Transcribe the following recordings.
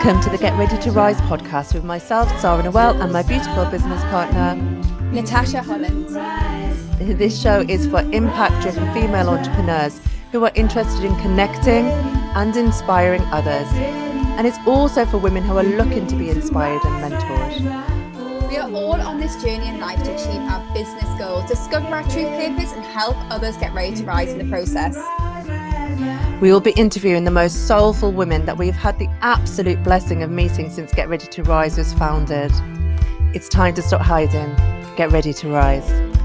Welcome to the Get Ready to Rise podcast with myself, Sarah Noel, and my beautiful business partner, Natasha Holland. This show is for impact-driven female entrepreneurs who are interested in connecting and inspiring others. And it's also for women who are looking to be inspired and mentored. We are all on this journey in life to achieve our business goals, discover our true purpose, and help others get ready to rise in the process. We will be interviewing the most soulful women that we've had the absolute blessing of meeting since Get Ready to Rise was founded. It's time to stop hiding. Get ready to rise.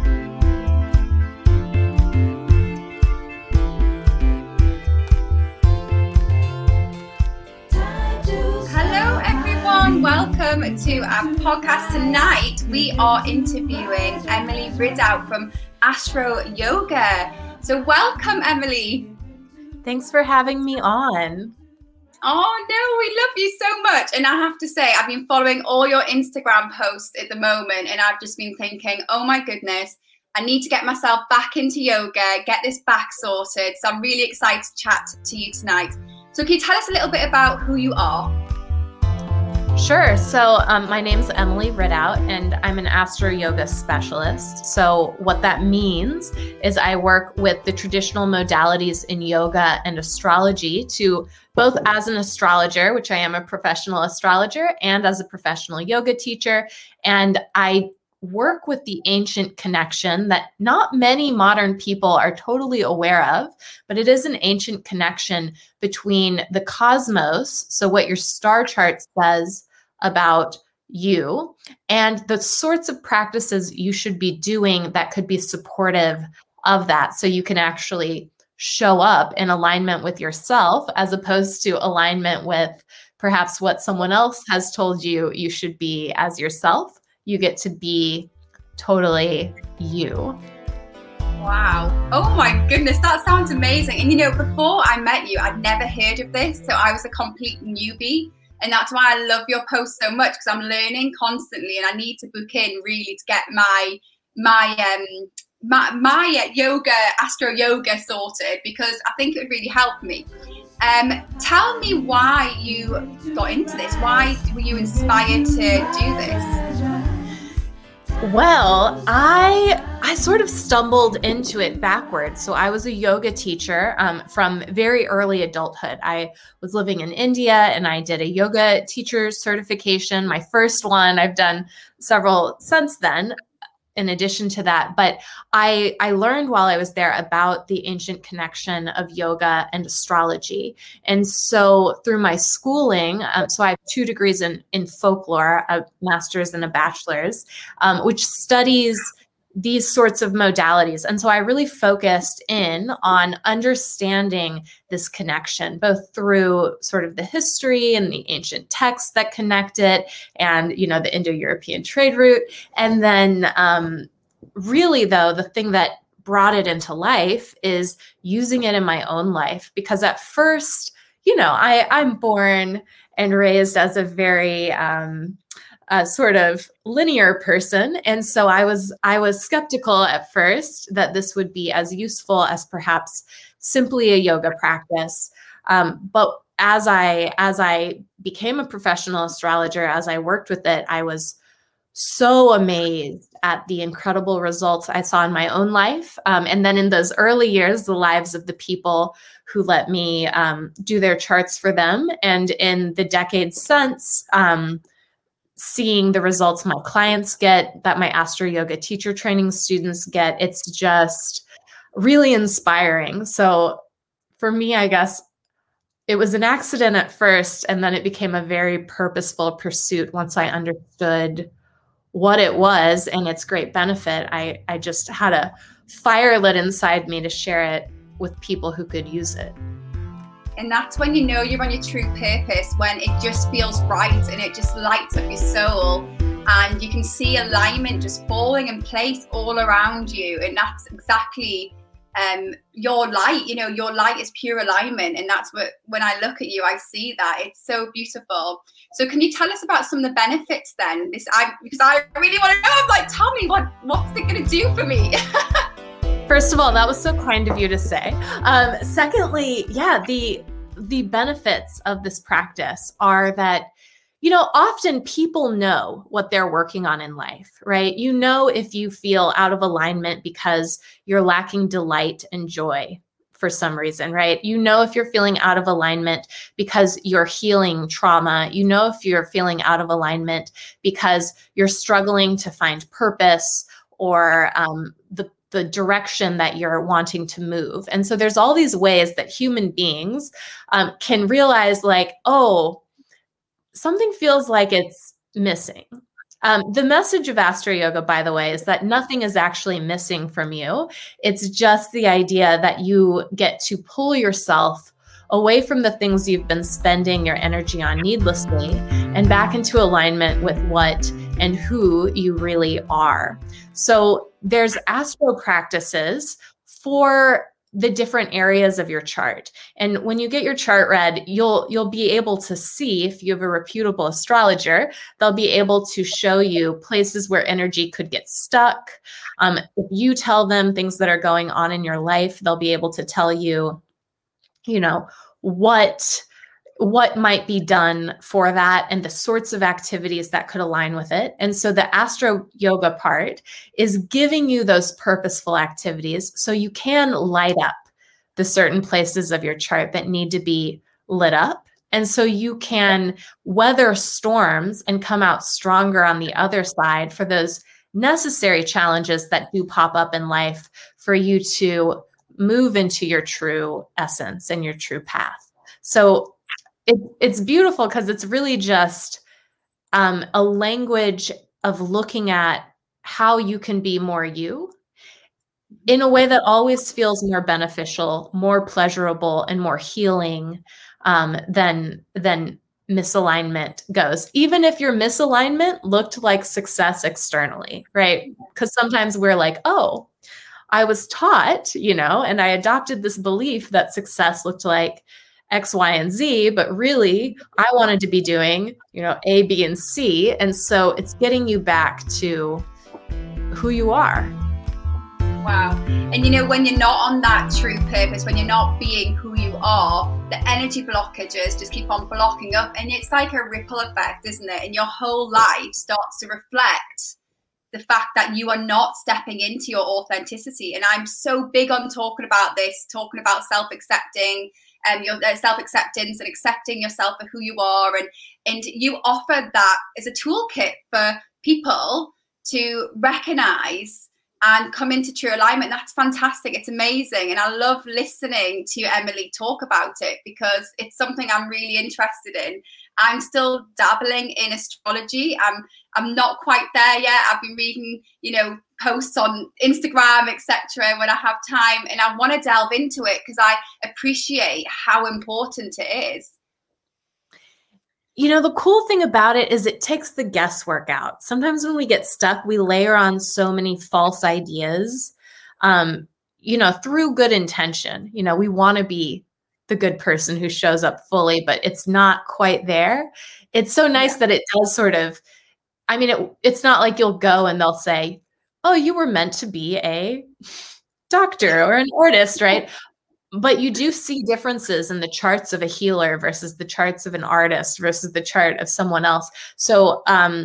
Hello everyone, welcome to our podcast. Tonight we are interviewing Emily Ridout from Astro Yoga. So welcome, Emily. Thanks for having me on. Oh no, we love you so much. And I have to say, I've been following all your Instagram posts at the moment, and I've just been thinking, oh my goodness, I need to get myself back into yoga, get this back sorted. So I'm really excited to chat to you tonight. So can you tell us a little bit about who you are? Sure. So my name's Emily Ridout, and I'm an Astro Yoga specialist. So what that means is I work with the traditional modalities in yoga and astrology to both as an astrologer, which I am a professional astrologer, and as a professional yoga teacher. And I work with the ancient connection that not many modern people are totally aware of, but it is an ancient connection between the cosmos, so what your star chart says about you, and the sorts of practices you should be doing that could be supportive of that, so you can actually show up in alignment with yourself as opposed to alignment with perhaps what someone else has told you you should be as yourself. You get to be totally you. Wow. Oh my goodness, that sounds amazing. And you know, before I met you, I'd never heard of this. So I was a complete newbie. And that's why I love your post so much, because I'm learning constantly and I need to book in really to get my yoga, Astro Yoga sorted, because I think it would really help me. Tell me why you got into this. Why were you inspired to do this? Well, I sort of stumbled into it backwards. So I was a yoga teacher from very early adulthood. I was living in India and I did a yoga teacher certification, my first one. I've done several since then, in addition to that. But I learned while I was there about the ancient connection of yoga and astrology. And so through my schooling, so I have 2 degrees in folklore, a master's and a bachelor's, which studies these sorts of modalities. And so I really focused in on understanding this connection, both through sort of the history and the ancient texts that connect it and, you know, the Indo-European trade route. And then really, though, the thing that brought it into life is using it in my own life. Because at first, you know, I'm born and raised as a very sort of linear person. And so I was skeptical at first that this would be as useful as perhaps simply a yoga practice. But as I became a professional astrologer, as I worked with it, I was so amazed at the incredible results I saw in my own life. And then in those early years, the lives of the people who let me do their charts for them. And in the decades since, seeing the results my clients get, that my Astro Yoga teacher training students get, it's just really inspiring. So for me, I guess it was an accident at first, and then it became a very purposeful pursuit once I understood what it was and its great benefit. I just had a fire lit inside me to share it with people who could use it. And that's when you know you're on your true purpose, when it just feels right and it just lights up your soul and you can see alignment just falling in place all around you. And that's exactly your light. You know, your light is pure alignment. And that's what, when I look at you, I see that. It's so beautiful. So can you tell us about some of the benefits then? Because I really want to know. I'm like, tell me what's it going to do for me? First of all, that was so kind of you to say. Secondly, yeah, the benefits of this practice are that, often people know what they're working on in life, right? You know, if you feel out of alignment because you're lacking delight and joy for some reason, right? You know, if you're feeling out of alignment because you're healing trauma, you know, if you're feeling out of alignment because you're struggling to find purpose or the direction that you're wanting to move. And so there's all these ways that human beings can realize like, oh, something feels like it's missing. The message of Astro Yoga, by the way, is that nothing is actually missing from you. It's just the idea that you get to pull yourself away from the things you've been spending your energy on needlessly and back into alignment with what and who you really are. So there's astro practices for the different areas of your chart. And when you get your chart read, you'll be able to see, if you have a reputable astrologer, they'll be able to show you places where energy could get stuck. If you tell them things that are going on in your life, they'll be able to tell you, what might be done for that and the sorts of activities that could align with it. And so the Astro Yoga part is giving you those purposeful activities so you can light up the certain places of your chart that need to be lit up. And so you can weather storms and come out stronger on the other side for those necessary challenges that do pop up in life for you to move into your true essence and your true path. So it's beautiful because it's really just a language of looking at how you can be more you in a way that always feels more beneficial, more pleasurable, and more healing than misalignment goes. Even if your misalignment looked like success externally, right? Because sometimes we're like, oh, I was taught, and I adopted this belief that success looked like X, Y, and Z, but really I wanted to be doing, A, B, and C. And so it's getting you back to who you are. Wow. And when you're not on that true purpose, when you're not being who you are, the energy blockages just keep on blocking up. And it's like a ripple effect, isn't it? And your whole life starts to reflect the fact that you are not stepping into your authenticity. And I'm so big on talking about this, talking about self-accepting, your self-acceptance and accepting yourself for who you are. And you offer that as a toolkit for people to recognize and come into true alignment. That's fantastic. It's amazing. And I love listening to Emily talk about it because it's something I'm really interested in. I'm still dabbling in astrology. I'm not quite there yet. I've been reading, posts on Instagram, etc. when I have time, and I want to delve into it because I appreciate how important it is. The cool thing about it is it takes the guesswork out. Sometimes when we get stuck, we layer on so many false ideas, through good intention. We want to be the good person who shows up fully, but it's not quite there. It's so nice that it does sort of, it's not like you'll go and they'll say, oh, you were meant to be a doctor or an artist, right? But you do see differences in the charts of a healer versus the charts of an artist versus the chart of someone else. So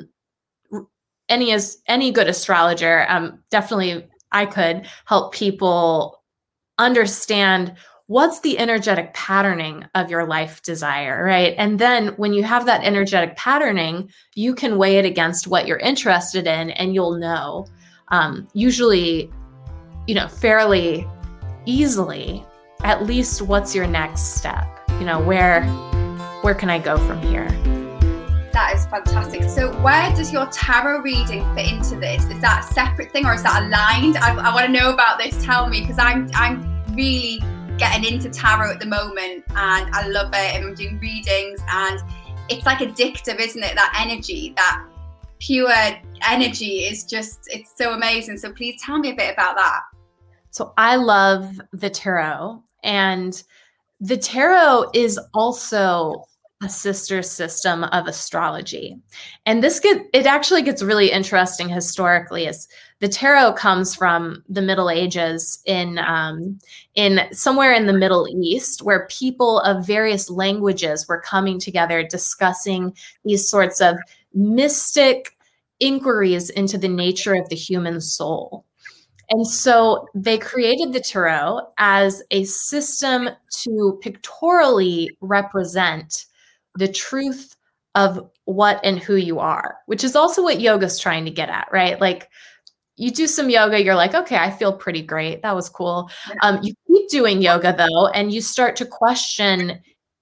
any good astrologer, definitely I could help people understand what's the energetic patterning of your life desire, right? And then when you have that energetic patterning, you can weigh it against what you're interested in and you'll know, usually, fairly easily, at least what's your next step? Where can I go from here? That is fantastic. So where does your tarot reading fit into this? Is that a separate thing or is that aligned? I want to know about this. Tell me, because I'm really getting into tarot at the moment and I love it, and I'm doing readings and it's like addictive, isn't it? That energy, that pure energy is just, it's so amazing. So please tell me a bit about that. So I love the tarot, and the tarot is also a sister system of astrology. And it actually gets really interesting historically, as the tarot comes from the Middle Ages in somewhere in the Middle East, where people of various languages were coming together discussing these sorts of mystic inquiries into the nature of the human soul. And so they created the tarot as a system to pictorially represent the truth of what and who you are, which is also what yoga's trying to get at, right? Like, you do some yoga, you're like, okay, I feel pretty great. That was cool. You keep doing yoga though, and you start to question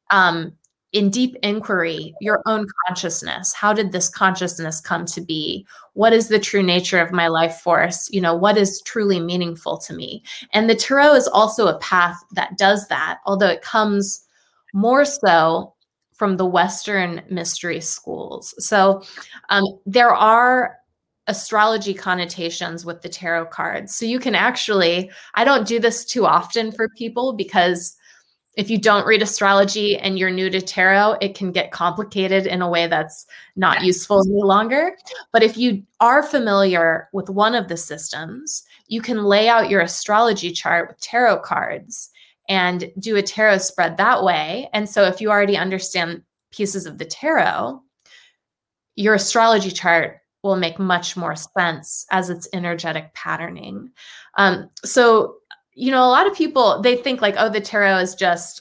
in deep inquiry your own consciousness. How did this consciousness come to be? What is the true nature of my life force? What is truly meaningful to me? And the tarot is also a path that does that, although it comes more so from the Western mystery schools. So there are astrology connotations with the tarot cards. So you can actually, I don't do this too often for people, because if you don't read astrology and you're new to tarot, it can get complicated in a way that's not useful any longer. But if you are familiar with one of the systems, you can lay out your astrology chart with tarot cards and do a tarot spread that way. And so if you already understand pieces of the tarot, your astrology chart will make much more sense as it's energetic patterning. So, a lot of people, they think like, oh, the tarot is just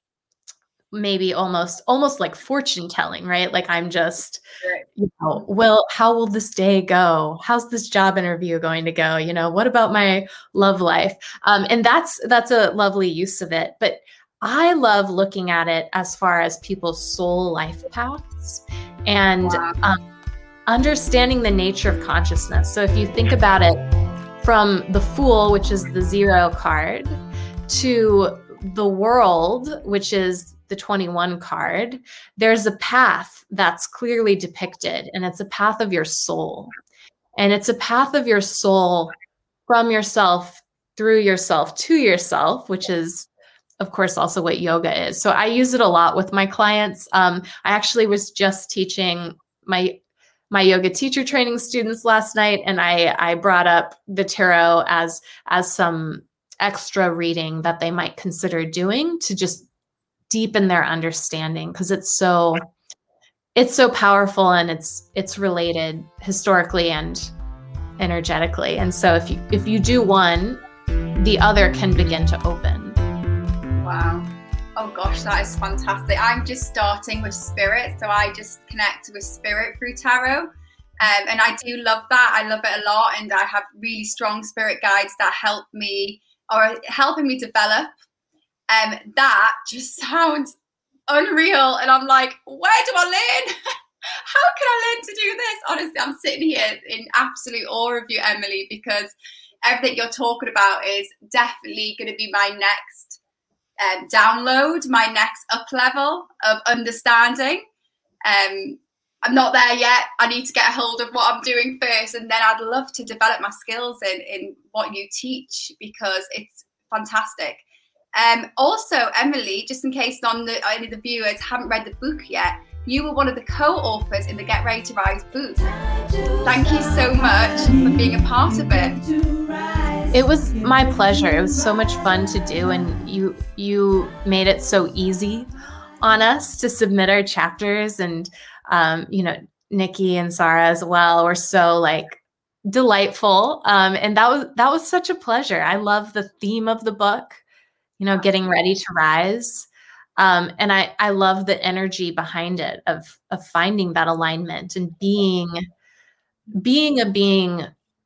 maybe almost like fortune telling, right? Like, I'm just, well, how will this day go? How's this job interview going to go? What about my love life? And that's a lovely use of it. But I love looking at it as far as people's soul life paths and understanding the nature of consciousness. So if you think about it from the Fool, which is the 0 card, to the World, which is the 21 card, there's a path that's clearly depicted, and it's a path of your soul. And it's a path of your soul from yourself, through yourself, to yourself, which is, of course, also what yoga is. So I use it a lot with my clients. I actually was just teaching my yoga teacher training students last night, and I brought up the tarot as some extra reading that they might consider doing to just deepen their understanding, because it's so powerful, and it's related historically and energetically. And so if you do one, the other can begin to open. Wow. Oh gosh, that is fantastic. I'm just starting with spirit, so I just connect with spirit through tarot. And I do love that. I love it a lot, and I have really strong spirit guides that help me, or are helping me develop. That just sounds unreal, and I'm like, where do I learn? How can I learn to do this? Honestly, I'm sitting here in absolute awe of you, Emily, because everything you're talking about is definitely going to be my next download, my next up level of understanding. I'm not there yet. I need to get a hold of what I'm doing first, and then I'd love to develop my skills in what you teach, because it's fantastic. Also, Emily, just in case any of the viewers haven't read the book yet, you were one of the co-authors in the Get Ready to Rise book. Thank you so much for being a part of it. It was my pleasure. It was so much fun to do, and you made it so easy on us to submit our chapters, and Nikki and Sarah as well were so delightful, and that was such a pleasure. I love the theme of the book, getting ready to rise, and I love the energy behind it of finding that alignment and being a being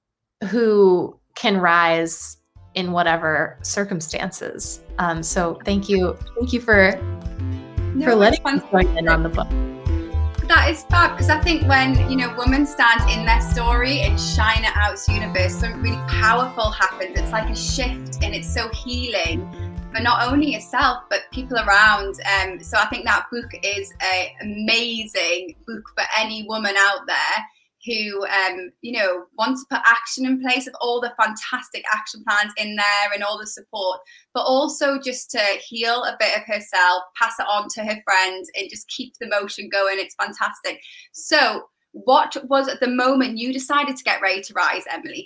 who can rise in whatever circumstances. So thank you for letting us join in on the book. That is fab, because I think when women stand in their story and shine it out to the universe, something really powerful happens. It's like a shift, and it's so healing for not only yourself but people around. So I think that book is an amazing book for any woman out there who, want to put action in place of all the fantastic action plans in there and all the support, but also just to heal a bit of herself, pass it on to her friends, and just keep the motion going. It's fantastic. So what was at the moment you decided to get ready to rise, Emily?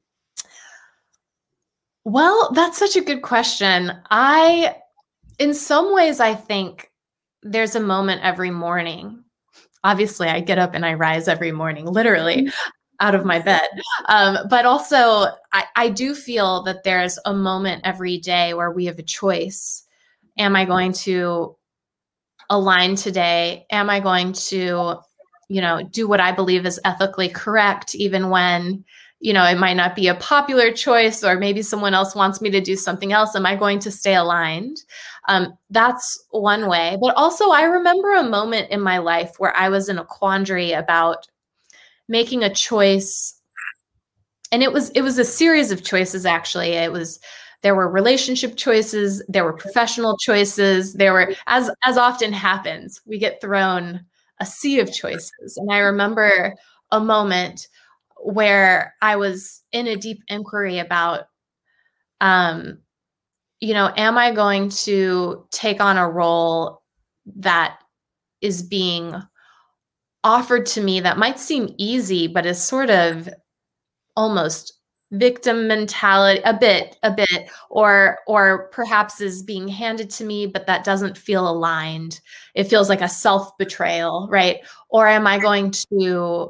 Well, that's such a good question. In some ways, I think there's a moment every morning. Obviously, I get up and I rise every morning, literally out of my bed. But also, I do feel that there's a moment every day where we have a choice. Am I going to align today? Am I going to, do what I believe is ethically correct, even when, it might not be a popular choice, or maybe someone else wants me to do something else? Am I going to stay aligned? That's one way. But also, I remember a moment in my life where I was in a quandary about making a choice. And it was a series of choices, actually. There were relationship choices, there were professional choices, there were, as often happens, we get thrown a sea of choices. And I remember a moment where I was in a deep inquiry about, am I going to take on a role that is being offered to me that might seem easy, but is sort of almost victim mentality, a bit, or perhaps is being handed to me, but that doesn't feel aligned. It feels like a self-betrayal, right? Or am I going to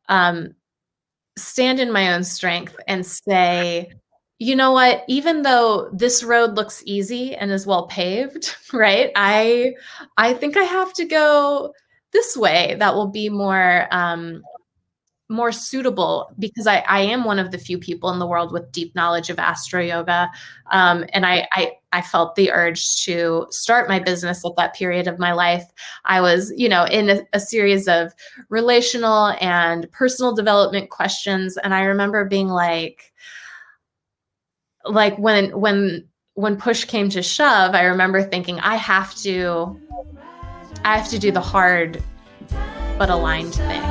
stand in my own strength and say, you know what, even though this road looks easy and is well paved, right? I think I have to go this way that will be more suitable, because I am one of the few people in the world with deep knowledge of Astro Yoga. And I felt the urge to start my business at that period of my life. I was, in a series of relational and personal development questions. And I remember being like when push came to shove, I remember thinking, I have to do the hard but aligned thing.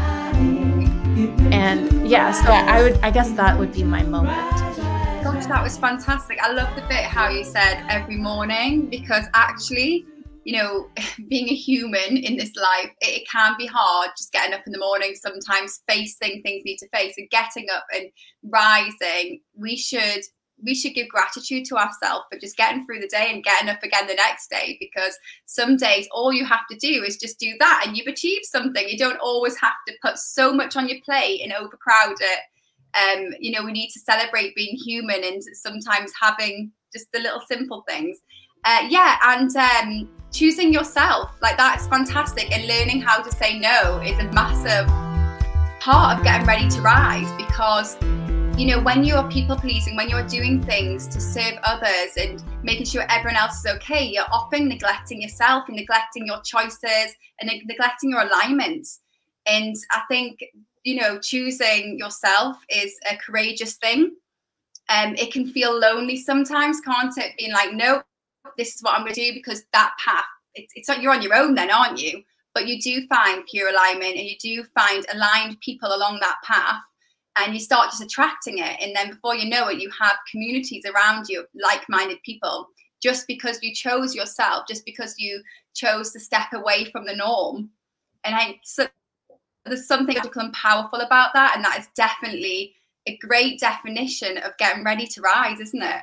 And yeah, so I guess that would be my moment. Gosh, that was fantastic. I love the bit how you said every morning, because actually, being a human in this life, it can be hard just getting up in the morning, sometimes facing things you need to face, and getting up and rising. We should give gratitude to ourselves for just getting through the day and getting up again the next day, because some days all you have to do is just do that and you've achieved something. You don't always have to put so much on your plate and overcrowd it. We need to celebrate being human and sometimes having just the little simple things. And choosing yourself, like, that's fantastic. And learning how to say no is a massive part of getting ready to rise, because when you're people pleasing, when you're doing things to serve others and making sure everyone else is okay, you're often neglecting yourself and neglecting your choices and neglecting your alignment. And I think, choosing yourself is a courageous thing. It can feel lonely sometimes, can't it? Being like, no, this is what I'm going to do, because that path, it's not, you're on your own then, aren't you? But you do find pure alignment, and you do find aligned people along that path. And you start just attracting it. And then before you know it, you have communities around you, like-minded people, just because you chose yourself, just because you chose to step away from the norm. And so there's something magical and powerful about that. And that is definitely a great definition of getting ready to rise, isn't it?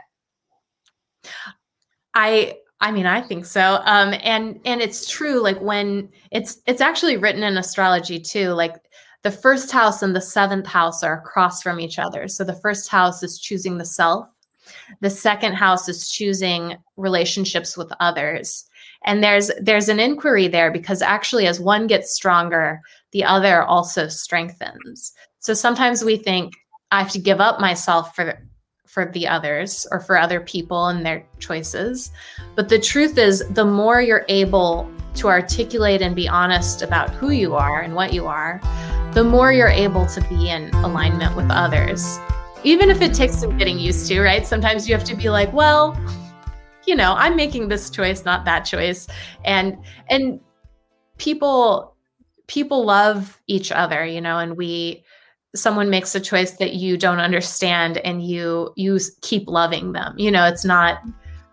I think so. And it's true. Like, when it's actually written in astrology too, like, the first house and the seventh house are across from each other. So the first house is choosing the self. The second house is choosing relationships with others. And there's an inquiry there, because actually, as one gets stronger, the other also strengthens. So sometimes we think, I have to give up myself for the others, or for other people and their choices. But the truth is, the more you're able to articulate and be honest about who you are and what you are, the more you're able to be in alignment with others, even if it takes some getting used to, right? Sometimes you have to be like, well, I'm making this choice, not that choice. And people people love each other, and someone makes a choice that you don't understand and you keep loving them. It's not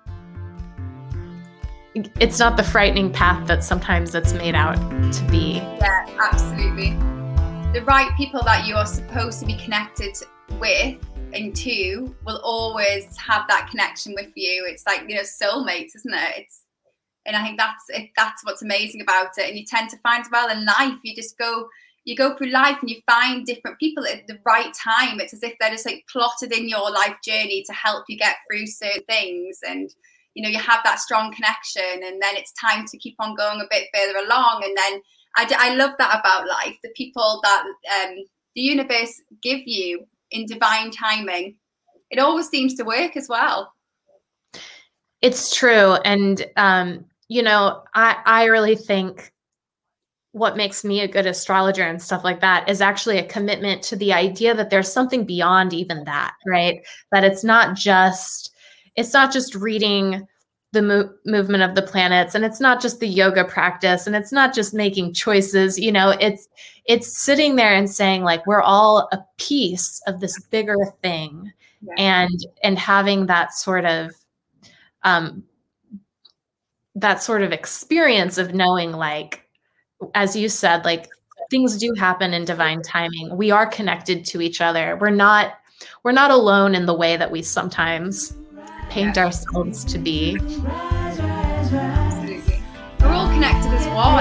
the frightening path that sometimes it's made out to be. Yeah, absolutely. The right people that you are supposed to be connected with and to will always have that connection with you. It's like, soulmates, isn't it? And I think that's what's amazing about it. And you tend to find, well, in life, you go through life and you find different people at the right time. It's as if they're just like plotted in your life journey to help you get through certain things. And, you have that strong connection, and then it's time to keep on going a bit further along. And then I love that about life, the people that the universe give you in divine timing. It always seems to work as well. It's true. And, I really think what makes me a good astrologer and stuff like that is actually a commitment to the idea that there's something beyond even that, right? That it's not just reading the movement of the planets, and it's not just the yoga practice, and it's not just making choices, it's sitting there and saying, like, we're all a piece of this bigger thing. Yeah. And having that sort of experience of knowing, like, as you said, like, things do happen in divine timing. We are connected to each other. We're not alone in the way that we sometimes paint ourselves to be. Absolutely. We're all connected as one.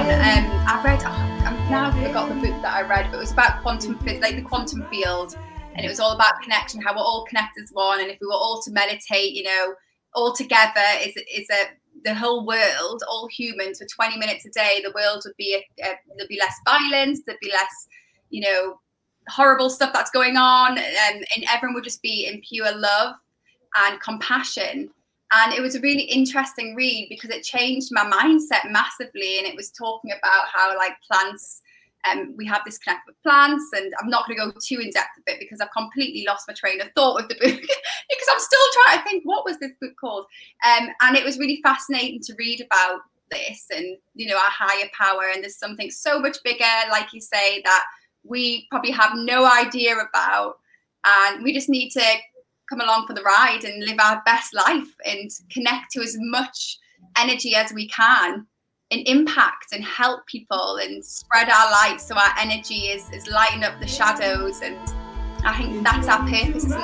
I've now forgot the book that I read, but it was about the quantum field, and it was all about connection, how we're all connected as one. And if we were all to meditate, all together the whole world, all humans, for 20 minutes a day, the world would be there'd be less violence, there'd be less, horrible stuff that's going on, and everyone would just be in pure love and compassion. And it was a really interesting read because it changed my mindset massively. And it was talking about how, like, plants, we have this connect with plants, and I'm not going to go too in depth with it because I've completely lost my train of thought with the book because I'm still trying to think, what was this book called? And it was really fascinating to read about this and, our higher power. And there's something so much bigger, like you say, that we probably have no idea about. And we just need to come along for the ride and live our best life and connect to as much energy as we can and impact and help people and spread our light so our energy is lighting up the shadows. And I think that's our purpose, isn't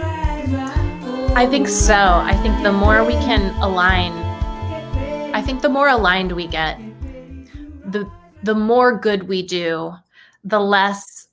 it? I think so. I think the more we can align, I think the more aligned we get, the more good we do, the less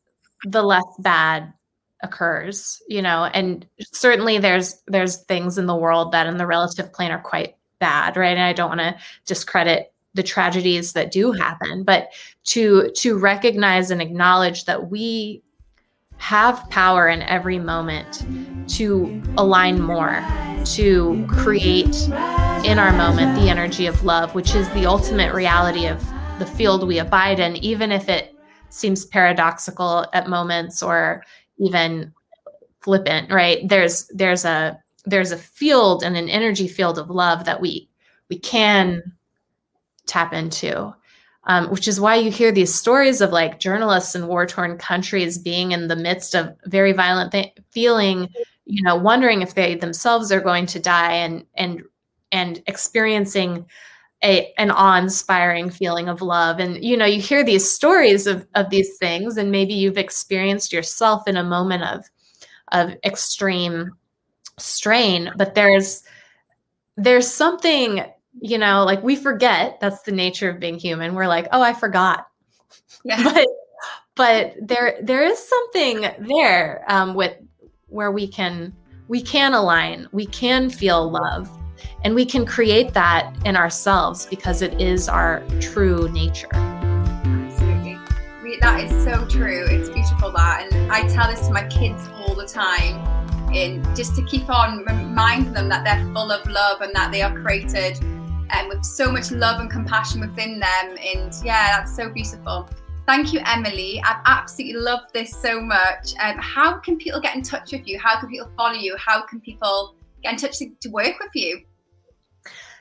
bad occurs, and certainly there's things in the world that in the relative plane are quite bad, right? And I don't want to discredit the tragedies that do happen, but to recognize and acknowledge that we have power in every moment to align more, to create in our moment the energy of love, which is the ultimate reality of the field we abide in, even if it seems paradoxical at moments or even flippant, right? There's a field and an energy field of love that we can tap into, which is why you hear these stories of, like, journalists in war-torn countries being in the midst of very violent feeling, wondering if they themselves are going to die, and experiencing an awe-inspiring feeling of love. And, you hear these stories of these things, and maybe you've experienced yourself in a moment of extreme strain, but there's something, like, we forget. That's the nature of being human. We're like, oh, I forgot. Yeah. But there is something there with where we can align, we can feel love. And we can create that in ourselves because it is our true nature. Absolutely. That is so true. It's beautiful, that. And I tell this to my kids all the time, and just to keep on reminding them that they're full of love and that they are created with so much love and compassion within them. And yeah, that's so beautiful. Thank you, Emily. I've absolutely loved this so much. How can people get in touch with you? How can people follow you? How can people get in touch to work with you?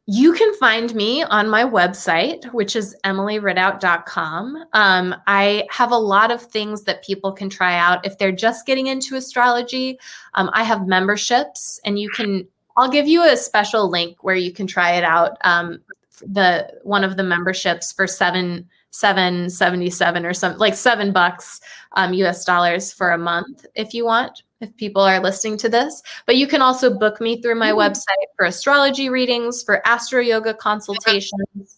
You can find me on my website, which is emilyridout.com. I have a lot of things that people can try out if they're just getting into astrology. I have memberships, and I'll give you a special link where you can try it out. One of the memberships for $7.77 or something, like $7 US dollars for a month if you want, if people are listening to this. But you can also book me through my website for astrology readings, for astro yoga consultations.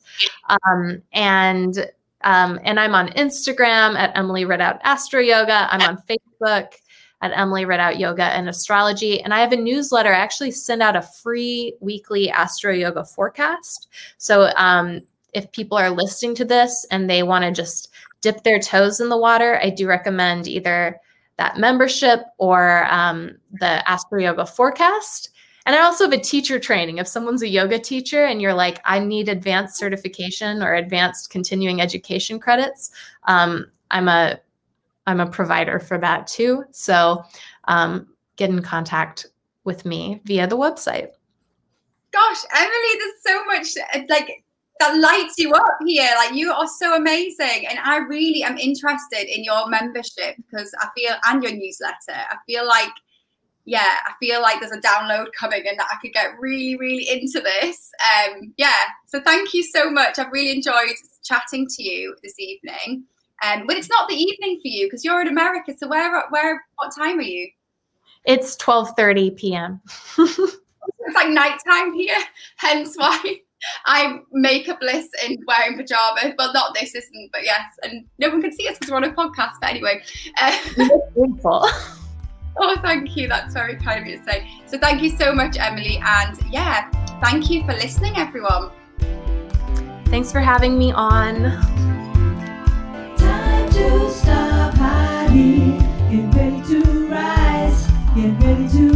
And I'm on Instagram at Emily Ridout Astro Yoga. I'm on Facebook at Emily Ridout Yoga and Astrology. And I have a newsletter. I actually send out a free weekly astro yoga forecast. So if people are listening to this and they want to just dip their toes in the water, I do recommend either that membership or the Astro Yoga Forecast. And I also have a teacher training. If someone's a yoga teacher and you're like, I need advanced certification or advanced continuing education credits, I'm a provider for that too. So get in contact with me via the website. Gosh, Emily, there's so much that lights you up here. Like, you are so amazing. And I really am interested in your membership and your newsletter. I feel like there's a download coming and that I could get really, really into this. So thank you so much. I've really enjoyed chatting to you this evening. But it's not the evening for you because you're in America. So what time are you? It's 12:30 p.m. It's like nighttime here, hence why I'm makeupless and wearing pajamas. Well, not this isn't, but yes. And no one can see us because we're on a podcast. But anyway. Beautiful. Oh, thank you. That's very kind of you to say. So thank you so much, Emily. And thank you for listening, everyone. Thanks for having me on. Time to stop hiding. Get ready to rise. Get ready to